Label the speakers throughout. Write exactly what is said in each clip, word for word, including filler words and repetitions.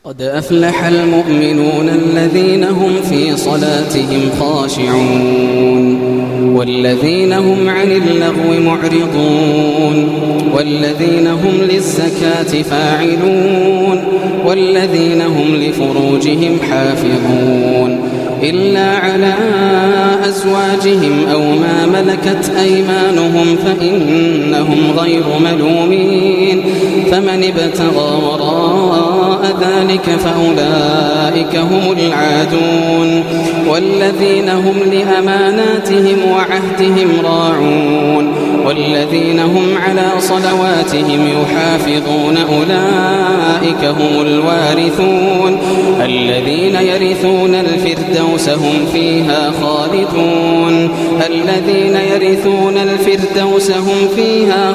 Speaker 1: قد أفلح المؤمنون الذين هم في صلاتهم خاشعون والذين هم عن اللغو معرضون والذين هم للزكاة فاعلون والذين هم لفروجهم حافظون إلا على أزواجهم أو ما ملكت أيمانهم فإنهم غير ملومين فمن ابتغى وراء ذلك فأولئك هم العادون والذين هم لأماناتهم وعهدهم راعون والذين هم على صلواتهم يحافظون أولئك هم الوارثون الذين يرثون الفردوس هم فيها خالدون الذين يرثون الفردوس هم فيها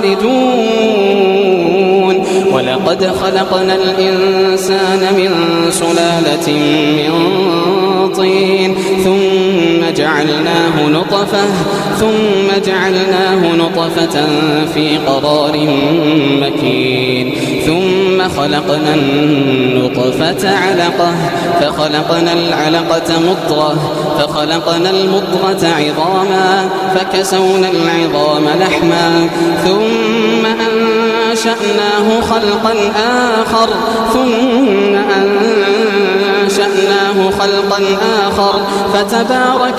Speaker 1: خالدون ولقد خلقنا الإنسان من سلالة من طين ثم جعلناه نطفة ثم جعلناه نطفة في قرار مكين ثم خلقنا النطفة علقة فخلقنا العلقة مضغة فخلقنا المضغة عظاما فكسونا العظام لحما ثم أنشأناه خلقا آخر ثم أنشأناه خلقا آخر فتبارك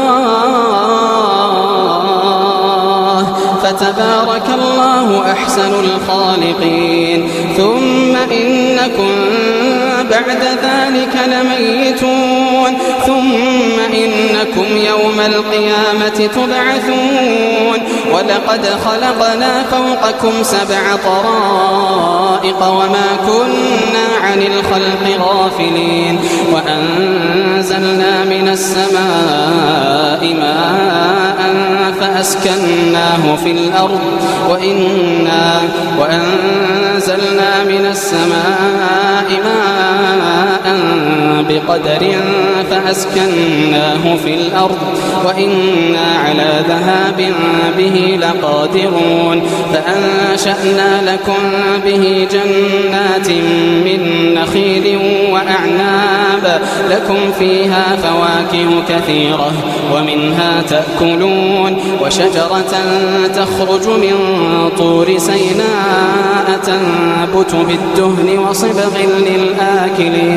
Speaker 1: الله فتبارك الله أحسن الخالقين ثم إنكم بعد ذلك لميتون ثم إنكم يوم القيامة تبعثون ولقد خلقنا فوقكم سبع طرائق وما كنا عن الخلق غافلين وأنزلنا من السماء ماء فأسكناه في الأرض وإنا وأنزلنا من السماء ماء بقدر فأسكناه في الأرض وإنا على ذهاب به لقادرون فأنشأنا لكم به جنات من نخيل وأعناب لكم فيها فواكه كثيرة ومنها تأكلون وشجرة تخرج من طور سيناء تنبت بالدهن وصبغ للآكلين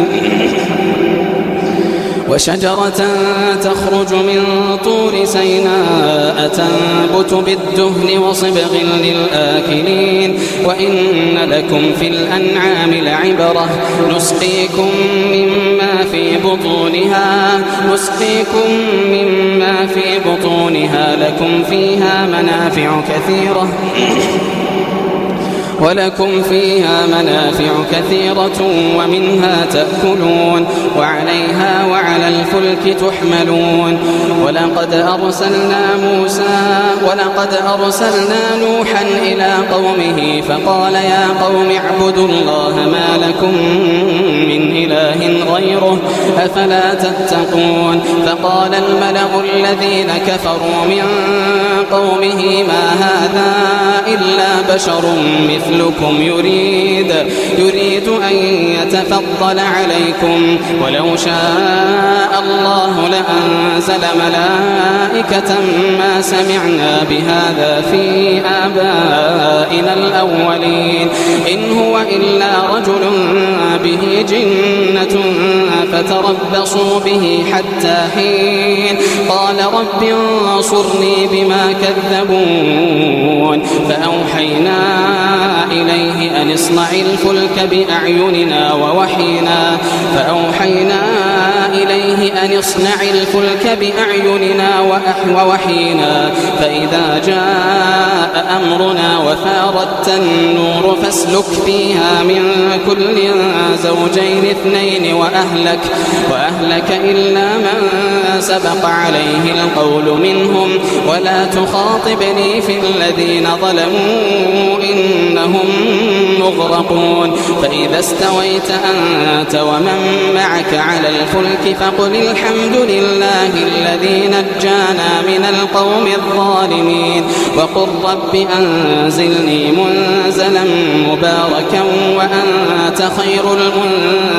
Speaker 1: وشجرة تخرج من طور سيناء تنبت بالدهن وصبغ للآكلين وإن لكم في الأنعام لعبرة نسقيكم مما في بطونها نسقيكم مما في بطونها لكم فيها منافع كثيرة ولكم فيها منافع كثيرة ومنها تأكلون وعليها وعلى الفلك تحملون ولقد أرسلنا موسى ولقد أرسلنا نوحا إلى قومه فقال يا قوم اعبدوا الله ما لكم من إله غيره أفلا تتقون فقال الملأ الذين كفروا من قومه ما هذا إلا بشر مثلكم يريد يريد أن يتفضل عليكم ولو شاء الله لأنزل ملائكة ما سمعنا بهذا في آبائنا الأولين إن هو إلا رجل به جنة فتربصوا به حتى حين قال رب انصرني بما كذبون فأوحينا إليه أن اصنع الفلك بأعيننا ووحينا فأوحينا إليه أن اصنع الفلك بأعيننا ووحينا فإذا جاء أمرنا وفارت النور فاسلك فيها من كل زوجين اثنين وأهلك وأهلك إلا من سبق عليه القول منهم ولا تخاطبني في الذين ظلموا إنهم مغرقون فإذا استويت أنت ومن معك على الفلك فقل الحمد لله الذي نجانا من القوم الظالمين وقل رب أنزلني منزلا مباركا وأنت خير المنزلين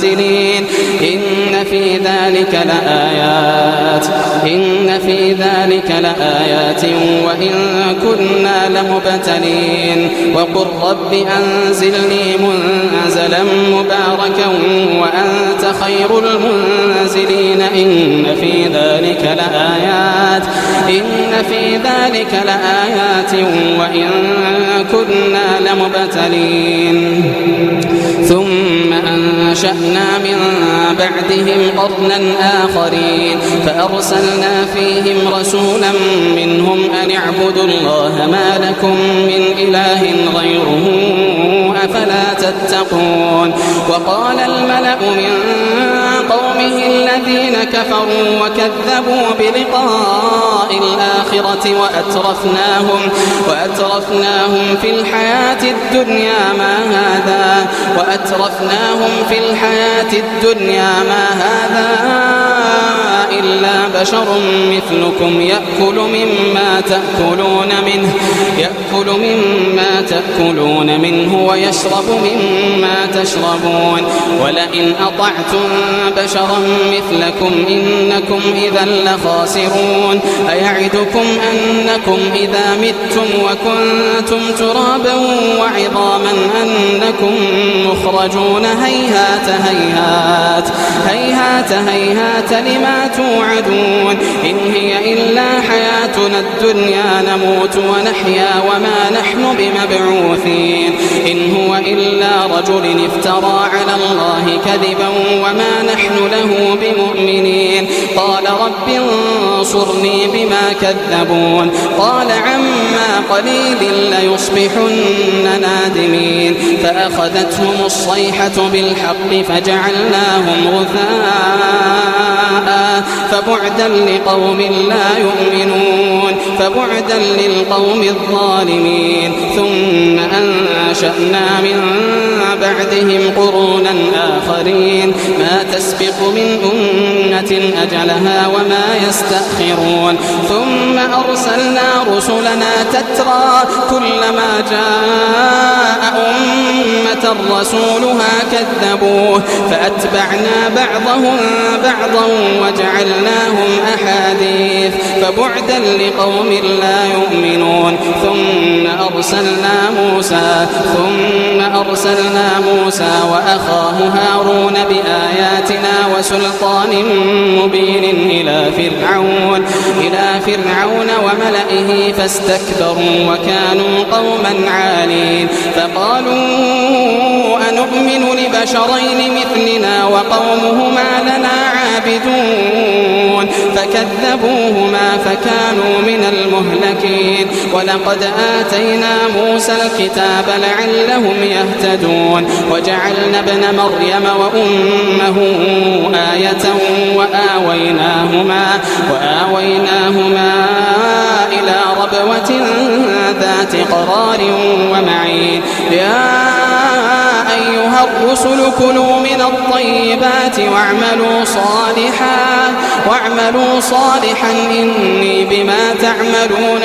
Speaker 1: المنزلين إن في ذلك لآيات إن في ذلك لآيات وإن كنا لمبتلين وقل رب أنزلني منزلا مباركا وأنت خير المنزلين إن في ذلك لآيات إن في ذلك لآيات وإن كنا لمبتلين ثم أنشأنا من بعدهم قرنا آخرين فأرسلنا فيهم رسولا منهم أن اعبدوا الله ما لكم من إله غيره أفلا تتقون وقال الملأ من قومه الذين كفروا وكذبوا بلقاء الآخرة وأترفناهم, وأترفناهم في الحياة الدنيا ما هذا وأترفناهم في الحياة الدنيا ما هذا إلا بشر مثلكم يأكل مما تأكلون منه يأكل مما تأكلون منه ويشرب مما تشربون ولئن أطعتم بشرا مثلكم إنكم إذا لخاسرون أيعدكم أنكم إذا متم وكنتم ترابا وعظاما أنكم مخرجون هيهات هيهات هيهات هيهات لما توعدون إن هي إلا حياتنا الدنيا نموت ونحيا وما نحن بمبعوثين إن هو إلا رجل افترى على الله كذبا وما نحن له بمؤمنين قال رب انصرني بما كذبون قال عما قليل ليصبحن نادمين فأخذتهم الصيحة بالحق فجعلناهم غثاء فبعدا لقوم لا يؤمنون فبعدا للقوم الظالمين ثم أنشأنا من بعدهم قرونا آخرين ما تسبق من أمة أجلها وما يستأخرون ثم أرسلنا رسلنا تترى كلما جاء أمة رسولها كذبوه فأتبعنا بعضهم بعضا وجعلناهم أحاديث فبعدا لقوم لا يؤمنون ثم أرسلنا موسى ثم أرسلنا موسى وأخاه هارون بآياتنا وسلطان مبين إلى فرعون إلى فرعون وملئه فاستكبروا وكانوا قوما عالين فقالوا أنؤمن لبشرين مثلنا وقومهما لنا عابدون فكذبوهما فكانوا من المهلكين ولقد آتينا موسى الكتاب لعلهم يهتدون وجعلنا ابن مريم وأمه آية وآويناهما, وآويناهما إلى ربوة ذات قرار ومعين يا أيها الرسل كلوا من الطيبات واعملوا صالحا واعملوا صالحا إني بما تعملون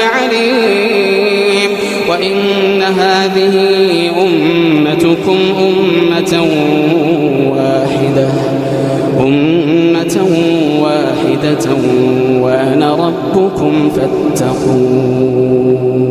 Speaker 1: عليم وإن هذه أمتكم أمة واحدة أمة واحدة وأنا ربكم فاتقون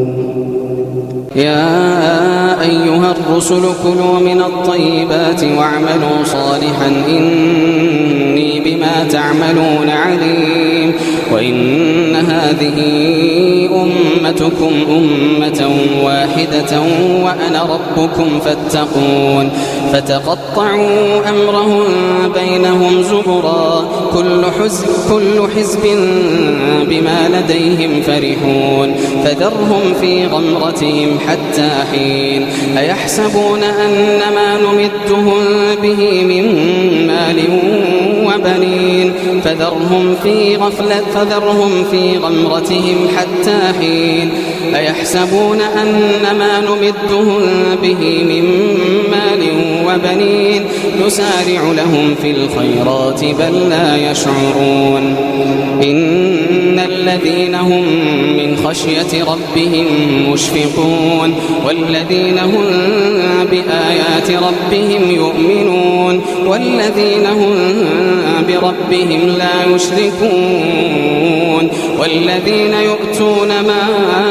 Speaker 1: يا أيها الرسل كلوا من الطيبات واعملوا صالحا إني بما تعملون عليم وإن هذه أمتكم أمة واحدة وأنا ربكم فاتقون فتقطعوا أمرهم بينهم زبرا كل حزب, كل حزب بما لديهم فرحون فذرهم في غمرتهم حتى حين أيحسبون أن ما نمدهم به من مال وبنين فذرهم في غفلة فذرهم في غمرتهم حتى حين أيحسبون أن ما نمدهم به من مال وبنين نسارع لهم في الخيرات بل لا يشعرون إن الذين هم من خشية ربهم مشفقون والذين هم بآيات ربهم يؤمنون والذين هم بربهم لا يشركون والذين يؤتون ما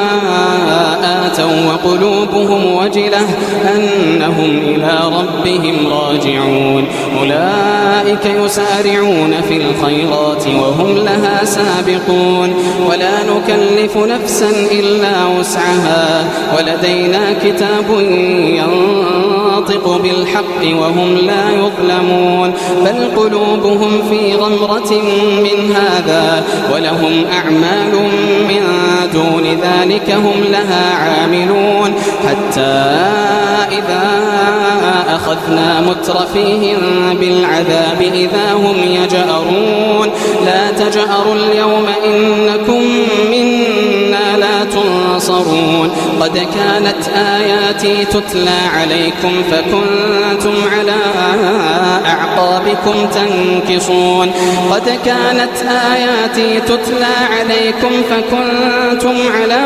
Speaker 1: آتوا وقلوبهم وجلة أنهم إلى ربهم راجعون أولئك يسارعون في الخيرات وهم لها سابقون ولا نكلف نفسا إلا وسعها ولدينا كتاب ينطق بالحق وهم لا يظلمون بل قلوبهم في غمرة من هذا ولهم أعمال من دون ذلك هم لها عاملون حتى إذا أخذنا مترفيهم بالعذاب إذا هم يجأرون لا تجأروا اليوم إنكم منا لا تنصرون قد كانت آياتي تتلى عليكم فكنتم على أعقابكم تنكصون قد كانت آياتي تتلى عليكم فكنتم على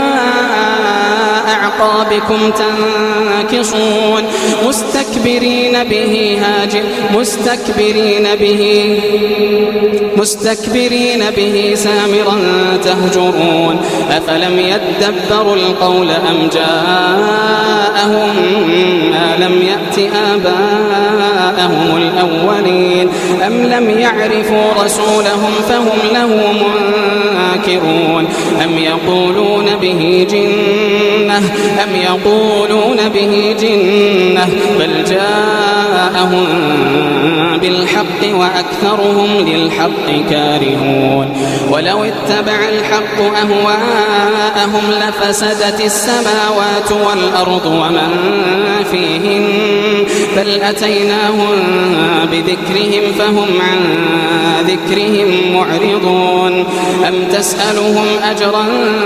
Speaker 1: أعقابكم تنكصون مستكبرين به هاجر مستكبرين به مستكبرين به سامرا تهجرون أفلم يدبروا القول أم جاءهم ما لم يأت آباءهم الأولين أم لم يعرفوا رسولهم فهم له منكرون أم يقولون به جنة أم يقولون به جنة بل جاءهم بالحق وأكثرهم للحق كارهون ولو اتبع الحق أهواءهم لفسدت السماوات والأرض ومن فيهن بل أتيناهم بذكرهم فهم عن ذكرهم معرضون أم تسألهم أجرا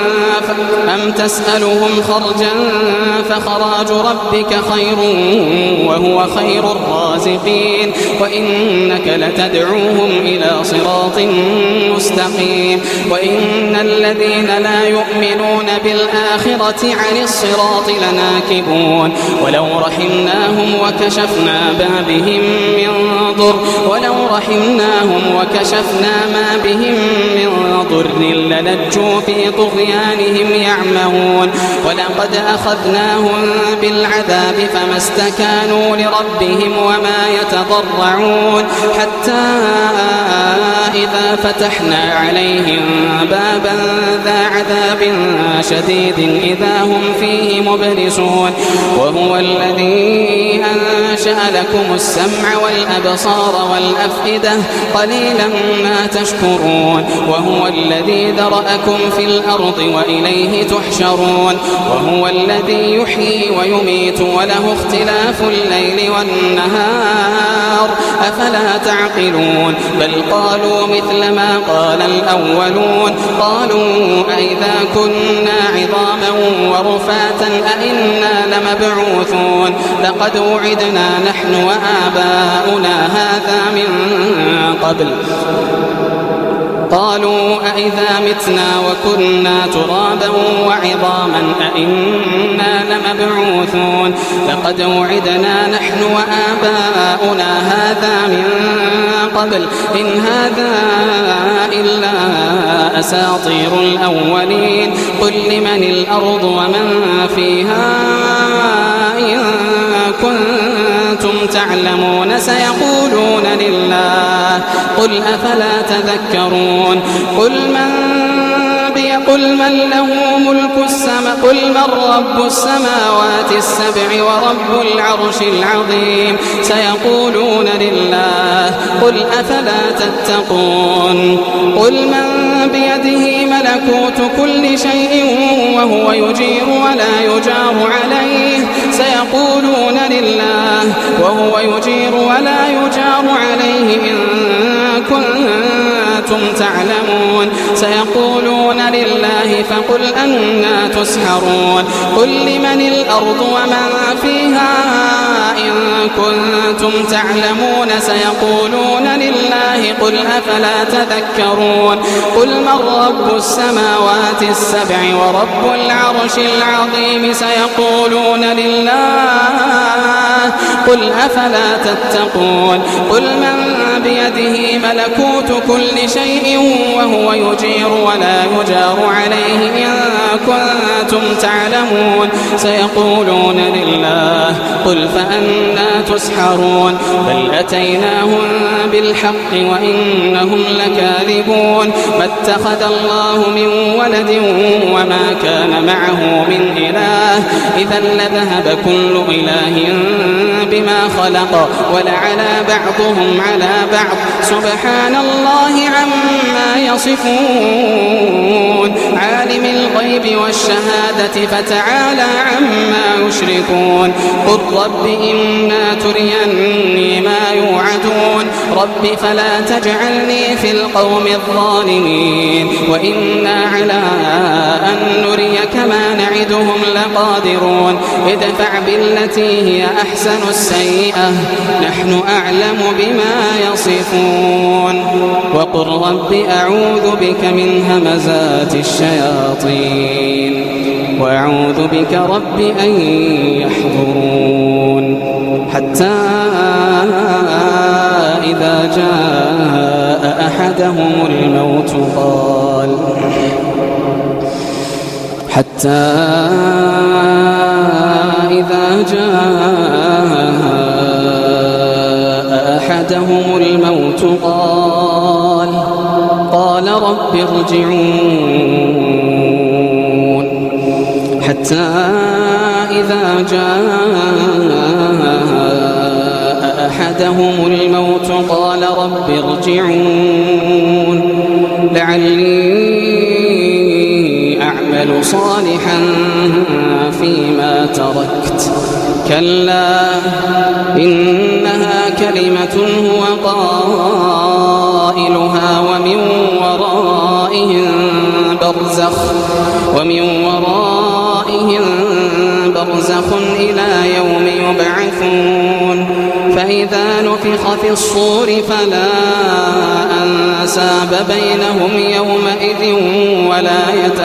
Speaker 1: أم تسألهم خرجا فخراج ربك خير وهو خير الرازقين وإنك لتدعوهم إلى صراط مستقيم وإن الذين لا يؤمنون بالآخرة عن الصراط لناكبون ولو رحمناهم وكشفنا ما بهم من ضر ولو رحمناهم وكشفنا ما بهم من ضر للجوا في طغيانهم يعمهون ولقد أخذناهم بالعذاب فما استكانوا لربهم وما يتضرعون حتى إذا فتحنا عليهم بابا ذا عذاب شديد إذا هم فيه مبلسون وهو الذي أنشأ لكم السمع والأبصار والأفئدة قليلا ما تشكرون وهو الذي ذرأكم في الأرض وإليه تحشرون وهو الذي يحيي ويميت وله اختلاف الليل والنهار أفلا تعقلون بل قالوا مثل ما قال الأولون قالوا أئذا كنا عظاما ورفاتا أئنا لمبعوثون لقد وعدنا نحن وآباؤنا هذا من قبل قالوا أئذا متنا وكنا ترابا وعظاما أئنا لمبعوثون لقد وعدنا نحن وآباؤنا هذا من قبل إن هذا إلا أساطير الأولين قل لمن الأرض ومن فيها إن كنتم تعلمون سيقولون لله قل أفلا تذكرون قل من قل من له ملك السماء قل من رب السماوات السبع ورب العرش العظيم سيقولون لله قل أفلا تتقون قل من بيده ملكوت كل شيء وهو يجير ولا يجار عليه سيقولون لله وهو يجير ولا يجار عليه إن كنتم كنتم تعلمون سيقولون لله فقل أنى تسحرون قل لمن الأرض ومن فيها إن كنتم تعلمون سيقولون لله قل أفلا تذكرون قل من رب السماوات السبع ورب العرش العظيم سيقولون لله قل أفلا تتقون قل من بيده ملكوت كل شيء وهو يجير ولا يجار عليه إن كنتم تعلمون سيقولون لله قل فأنى تسحرون بل أتيناهم بالحق وإنهم لكاذبون ما اتخذ الله من ولد وما كان معه من إله إذا لذهب كل إله بما خلق ولعلى بعضهم على بعض سبحان الله عما يصفون عالم الغيب والشهادة فتعالى عما يشركون قل رب إما تريني ما يوعدون رب فلا تجعلني في القوم الظالمين وإنا على أن نريك ما نعدهم لقادرون ادفع بالتي هي أحسن السيئة نحن أعلم بما يصفون وقل رب أعوذ بك من همزات الشياطين وأعوذ بك رب أن يحضرون حتى إذا جاء أحدهم الموت قال حتى إذا جاء أحدهم الموت قال قال رب ارجعون حتى إذا جاء أحدهم الموت قال رب ارجعون لعلي أعمل صالحا فيما تركت كلا إنها كلمة هو قائلها ومن ورائهم برزخ ومن ورائهم برزخ إلى يوم يبعثون فإذا نفخ في الصور فلا أنساب بينهم يومئذ ولا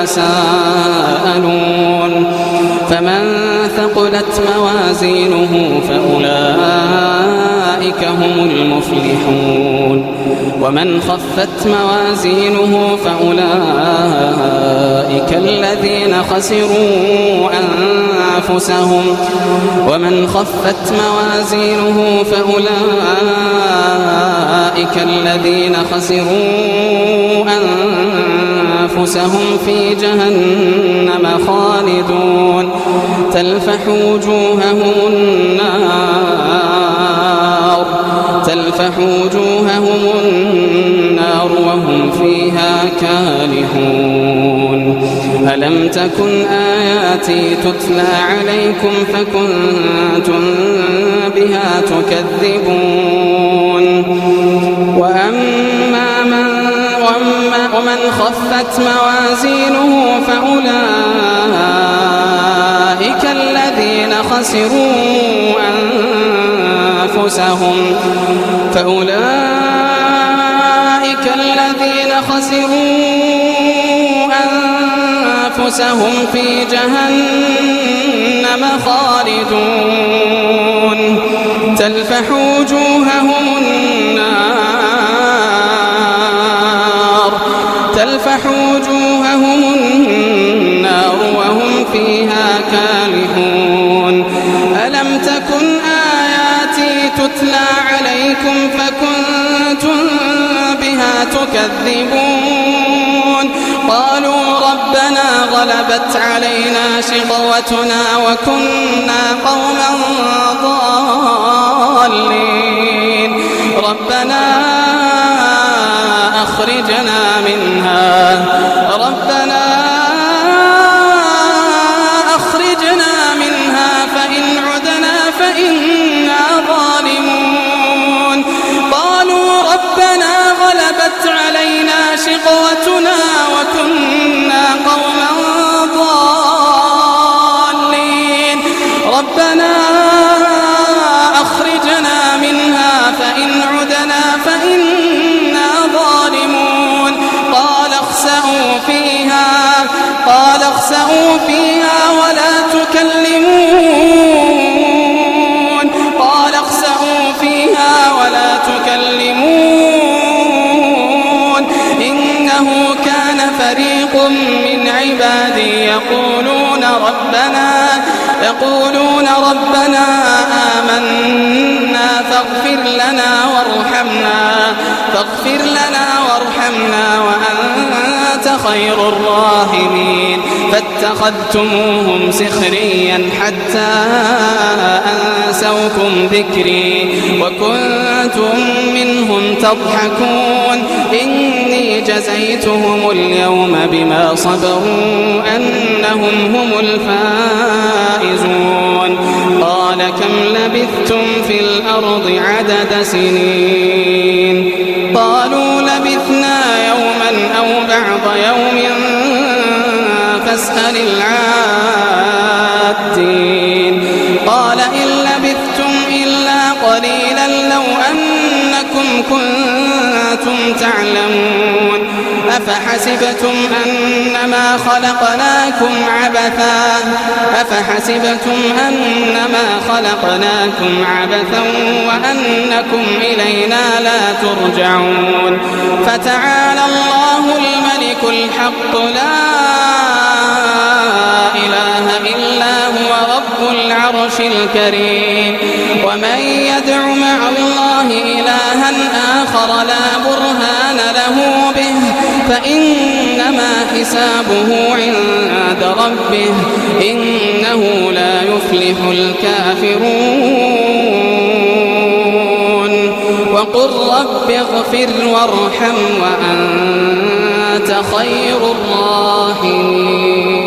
Speaker 1: يتساءلون فمن ثقلت موازينه فأولئك هم المفلحون ومن خفت موازينه فأولئك الذين خسروا أنفسهم ومن خفت موازينه فأولئك الذين خسروا أنفسهم في جهنم خالدون تلفح وجوههم النار تلفح وجوههم النار وهم فيها كالحون ألم تكن آياتي تتلى عليكم فكنتم بها تكذبون وأما من ومن خفت موازينه فأولئك الذين خسروا أنفسهم فأولئك الذين خسروا أنفسهم في جهنم خالدون تلفح وجوههم النار تلفح وجوههم النار وهم فيها كالحون ألم تكن آياتي تتلى عليكم فكنتم بها تكذبون قالوا ربنا غلبت علينا شقوتنا وكنا قوما ضالين ربنا أخرجنا منها ربنا أخرجنا منها فإن عدنا فإنا ظالمون قالوا ربنا غلبت علينا اخسأوا فيها ولا تكلمون قال اخسأوا فيها ولا تكلمون إنه كان فريق من عبادي يقولون ربنا يقولون ربنا آمنا فاغفر لنا وارحمنا فاغفر لنا وارحمنا وأنت خير الراحمين فاتخذتموهم سخريا حتى أنسوكم ذكري وكنتم منهم تضحكون إني جزيتهم اليوم بما صبروا أنهم هم الفائزون قال كم لبثتم في الأرض عدد سنين قالوا لبثنا يوما أو بعض يوم فاسأل العادين قال إن لبثتم إلا قليلا لو أنكم كنتم تعلمون أفحسبتم أنما خلقناكم عبثا أفحسبتم أنما خلقناكم عبثا وأنكم إلينا لا ترجعون فتعالى الله الملك الحق لا إله إلا هو رب العرش الكريم ومن يدع مع الله إلها آخر لا برهان له به فإنما حسابه عند ربه إنه لا يفلح الكافرون وقل رب اغفر وارحم وأنت خير الراحمين.